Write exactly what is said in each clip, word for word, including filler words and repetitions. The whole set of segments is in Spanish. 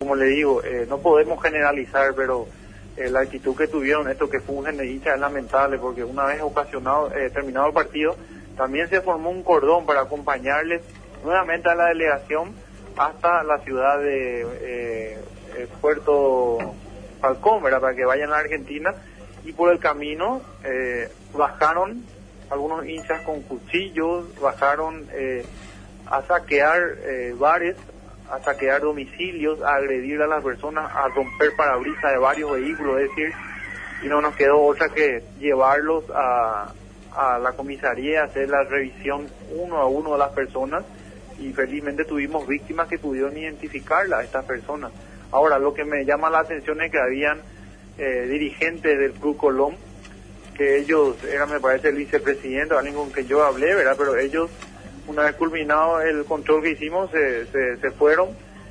como le digo, eh, no podemos generalizar, pero eh, la actitud que tuvieron, esto que fungen de hinchas es lamentable, porque una vez ocasionado, eh, terminado el partido, también se formó un cordón para acompañarles nuevamente a la delegación hasta la ciudad de eh, eh, Puerto Falcón, ¿verdad? Para que vayan a Argentina, y por el camino eh, bajaron algunos hinchas con cuchillos, bajaron eh, a saquear eh, bares, a saquear domicilios, a agredir a las personas, a romper parabrisas de varios vehículos, es decir, y no nos quedó otra que llevarlos a, a la comisaría, hacer la revisión uno a uno de las personas, y felizmente tuvimos víctimas que pudieron identificarla, a estas personas. Ahora, lo que me llama la atención es que habían eh, dirigentes del Club Colón, que ellos eran, me parece, el vicepresidente, alguien con quien yo hablé, ¿verdad? Pero ellos, una vez culminado el control que hicimos, se, se, se fueron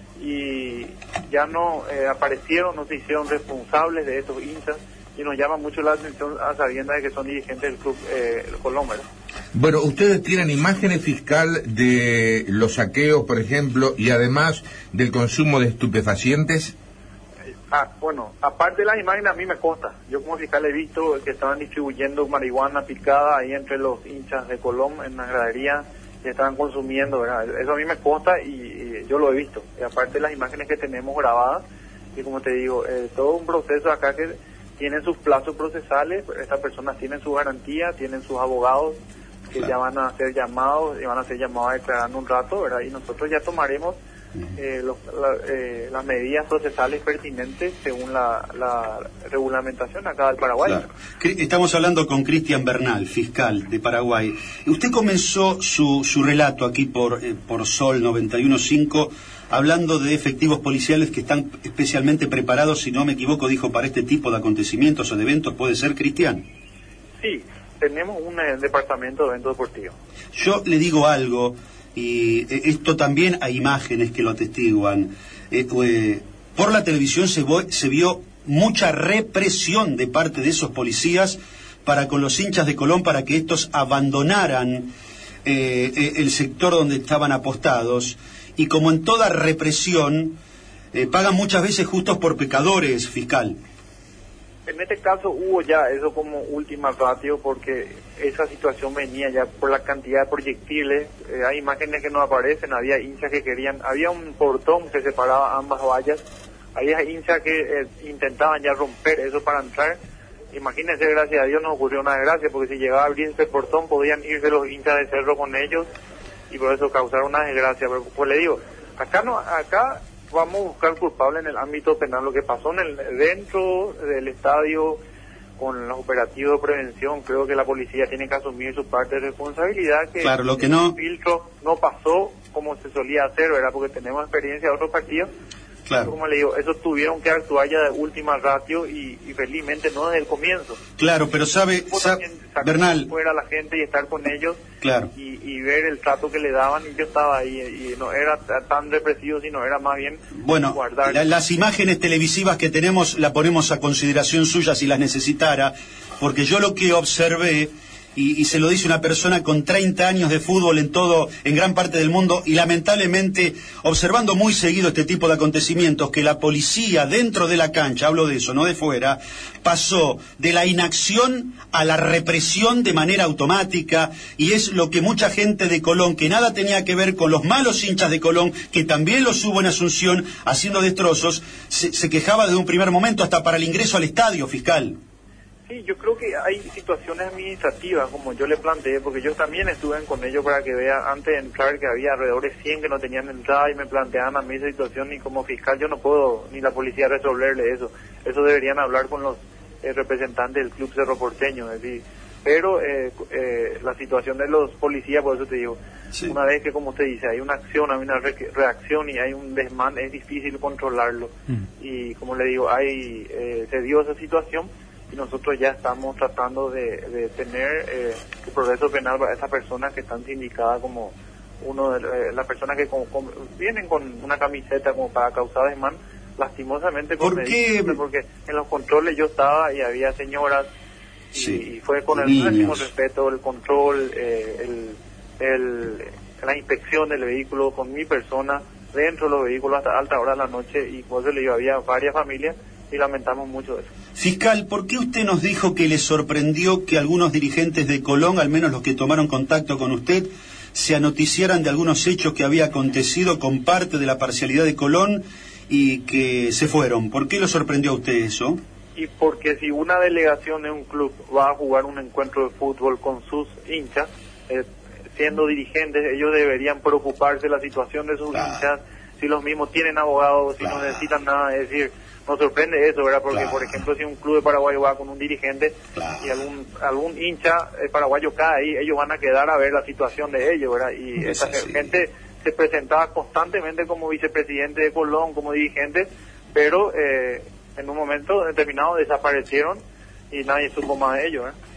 y ya no eh, aparecieron, no se hicieron responsables de estos hinchas, y nos llama mucho la atención a sabiendas de que son dirigentes del Club eh, Colón, ¿verdad? Bueno, ustedes tienen imágenes fiscal de los saqueos, por ejemplo, y además del consumo de estupefacientes. Ah, bueno, aparte de las imágenes, a mí me consta. Yo como fiscal he visto que estaban distribuyendo marihuana picada ahí entre los hinchas de Colón en la gradería, que estaban consumiendo, ¿verdad? Eso a mí me consta y, y yo lo he visto. Y aparte de las imágenes que tenemos grabadas, y como te digo, eh, todo un proceso acá que tienen sus plazos procesales, estas personas tienen su garantía, tienen sus abogados que claro, ya van a ser llamados, y van a ser llamados a declarar en un rato, ¿verdad? Y nosotros ya tomaremos eh, los, la, eh, las medidas procesales pertinentes según la, la regulamentación acá del Paraguay. Claro. Estamos hablando con Cristian Bernal, fiscal de Paraguay. Usted comenzó su, su relato aquí por, eh, por Sol noventa y uno punto cinco, hablando de efectivos policiales que están especialmente preparados, si no me equivoco, dijo, para este tipo de acontecimientos o de eventos. ¿Puede ser, Cristian? Sí, tenemos un eh, departamento de eventos deportivos. Yo le digo algo, y eh, esto también hay imágenes que lo atestiguan. Eh, eh, por la televisión se, vo- se vio mucha represión de parte de esos policías para con los hinchas de Colón, para que estos abandonaran eh, eh, el sector donde estaban apostados. Y como en toda represión, eh, pagan muchas veces justos por pecadores, fiscal. En este caso hubo ya eso como última ratio, porque esa situación venía ya por la cantidad de proyectiles. Eh, hay imágenes que no aparecen, había hinchas que querían, había un portón que separaba ambas vallas, había hinchas que eh, intentaban ya romper eso para entrar. Imagínense, gracias a Dios nos ocurrió una desgracia, porque si llegaba a abrir ese portón podían irse los hinchas de Cerro con ellos, y por eso causaron una desgracia. Pero pues le digo, acá no, acá vamos a buscar culpable en el ámbito penal. Lo que pasó en el dentro del estadio con los operativos de prevención, creo que la policía tiene que asumir su parte de responsabilidad, que claro, lo que no... el filtro no pasó como se solía hacer, ¿verdad? Porque tenemos experiencia de otros partidos. Claro. Como le digo, esos tuvieron que actuar ya de última ratio, y, y felizmente no desde el comienzo. Claro, pero sabe, sabe Bernal, fuera la gente y estar con ellos, claro, y, y ver el trato que le daban, y yo estaba ahí, y no era tan represivo, sino era más bien bueno, guardar. La, las imágenes televisivas que tenemos la ponemos a consideración suya si las necesitara, porque yo lo que observé, y, y se lo dice una persona con treinta años de fútbol en todo, en gran parte del mundo, y lamentablemente observando muy seguido este tipo de acontecimientos, que la policía dentro de la cancha, hablo de eso, no de fuera, pasó de la inacción a la represión de manera automática, y es lo que mucha gente de Colón, que nada tenía que ver con los malos hinchas de Colón, que también los hubo en Asunción haciendo destrozos, se, se quejaba desde un primer momento hasta para el ingreso al estadio, fiscal. Sí, yo creo que hay situaciones administrativas, como yo le planteé, porque yo también estuve con ellos para que vea antes de entrar que había alrededor de cien que no tenían entrada, y me planteaban a mí esa situación, y como fiscal yo no puedo, ni la policía, resolverle eso. Eso deberían hablar con los eh, representantes del Club Cerro Porteño, es decir, pero eh, eh, la situación de los policías, por eso te digo, sí, una vez que, como usted dice, hay una acción, hay una re- reacción y hay un desmán, es difícil controlarlo. Mm. Y como le digo, hay eh, se dio esa situación, y nosotros ya estamos tratando de, de tener eh, el progreso penal para esas personas que están sindicadas como uno de eh, las personas que con, con, vienen con una camiseta como para causar desmán, lastimosamente por ¿Por qué? Porque en los controles yo estaba y había señoras, sí, y, y fue con el máximo respeto el control, eh, el, el, la inspección del vehículo con mi persona, dentro de los vehículos hasta alta hora de la noche, y por eso le digo, había varias familias y lamentamos mucho eso. Fiscal, ¿por qué usted nos dijo que le sorprendió que algunos dirigentes de Colón, al menos los que tomaron contacto con usted, se anoticiaran de algunos hechos que había acontecido con parte de la parcialidad de Colón y que se fueron? ¿Por qué lo sorprendió a usted eso? Y porque si una delegación de un club va a jugar un encuentro de fútbol con sus hinchas, eh, siendo dirigentes, ellos deberían preocuparse de la situación de sus claro. hinchas, si los mismos tienen abogados, si claro. no necesitan nada, es decir, nos sorprende eso, ¿verdad? Porque, claro. por ejemplo, si un club de paraguayo va con un dirigente claro. y algún algún hincha eh, paraguayo cae ahí, ellos van a quedar a ver la situación de ellos, ¿verdad? Y es esa así. gente se presentaba constantemente como vicepresidente de Colón, como dirigente, pero eh, en un momento determinado desaparecieron y nadie supo más de ellos, ¿eh?